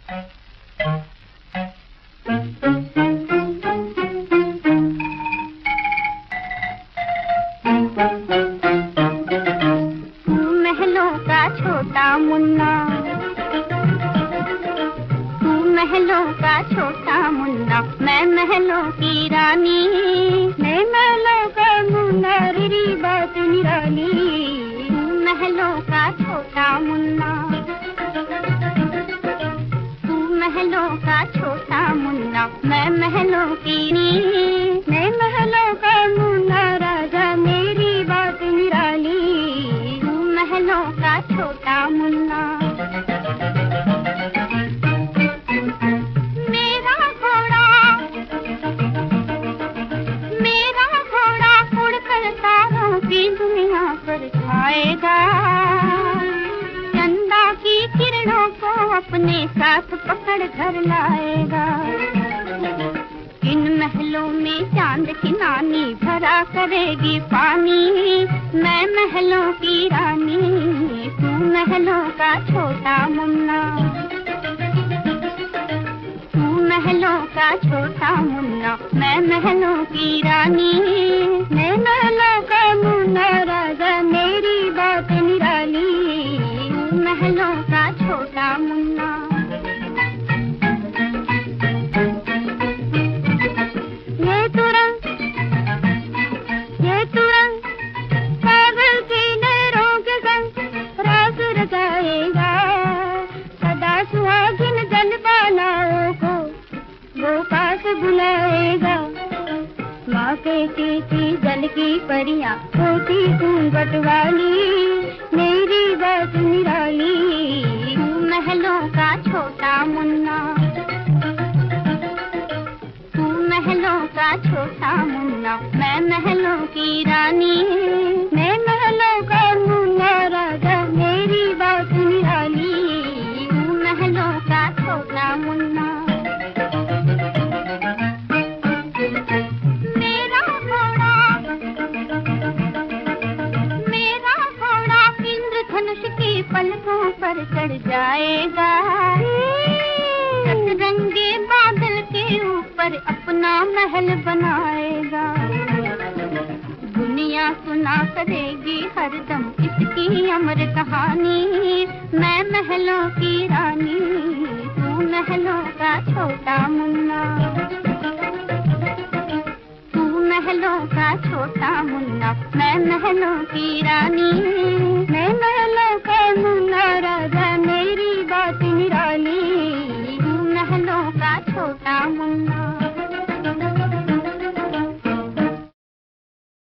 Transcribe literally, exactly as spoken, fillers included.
महलों का छोटा मुन्ना, तू महलों का छोटा मुन्ना, मैं महलों की रानी। मैं महलों का मुन्ना, री बात निराली। तू महलों का छोटा मुन्ना, तू महलों का छोटा मुन्ना, मैं महलों की रानी। मैं महलों का मुन्ना राजा, मेरी बात निराली। तू महलों का छोटा मुन्ना। मेरा घोड़ा, मेरा घोड़ा उड़कर तारों की दुनिया पर छाएगा। चंदा की किरणों को अपने साथ पकड़ घर लाएगा। इन महलों में चांद की नानी भरा करेगी पानी। मैं महलों की रानी, तू महलों का छोटा मुन्ना। तू महलों का छोटा मुन्ना, मैं महलों की रानी। मैं महलों का मुन्ना राजा, मेरी बात निराली। तू महलों का छोटा मुन्ना। ये तुरंत, ये तुरंत पागल की नहरों के संग रास रचाएगा। सदा सुहागिन जलपालाओं को वो पास बुलाएगा। माँ कहती थी जल की परियां होती घूंघट वाली। मेरी बात निराली। तू महलों का छोटा मुन्ना, तू महलों का छोटा मुन्ना, मैं महलों की रानी। मैं महलों का मुन्ना राजा, मेरी बात निराली। तू महलों का छोटा मुन्ना। मेरा घोड़ा, मेरा घोड़ा इंद्रधनुष की पलकों पर चढ़ जाएगा। रंगे बादल के ऊपर अपना महल बनाएगा। दुनिया सुना करेगी हरदम इसकी अमर कहानी। मैं महलों की रानी, तू महलों का छोटा मुन्ना। तू महलों का छोटा मुन्ना, मैं महलों की रानी। मैं महलों का मुन्ना राजा, मेरी बात निराली। तू महलों का छोटा मुन्ना।